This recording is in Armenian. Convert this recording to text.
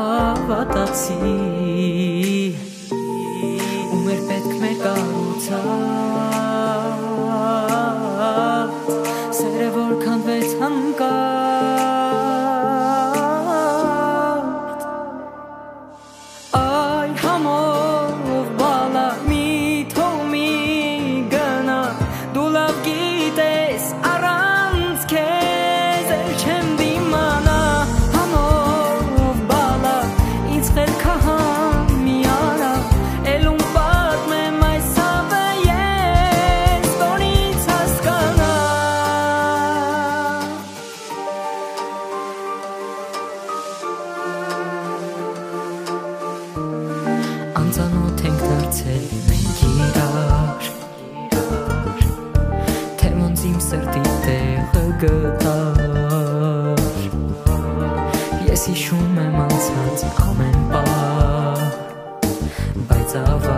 հավատացի ու մեր պետք մեր կառուցած սերը որքան վեց հանկարծ այ համով բալա մի թող մի գնա դու լավ գիտես առանց քեզ էլ չեմ դիմանա համով բալա ինձ խելքա համիարա էլում պատմեմ այս հավը ես տոնից հասկանա անծանոթ ենք դարձել մենք իրար թե ոնց իմ սրտի տեղը գտար ես հիշում եմ անցած ամեն բար բայց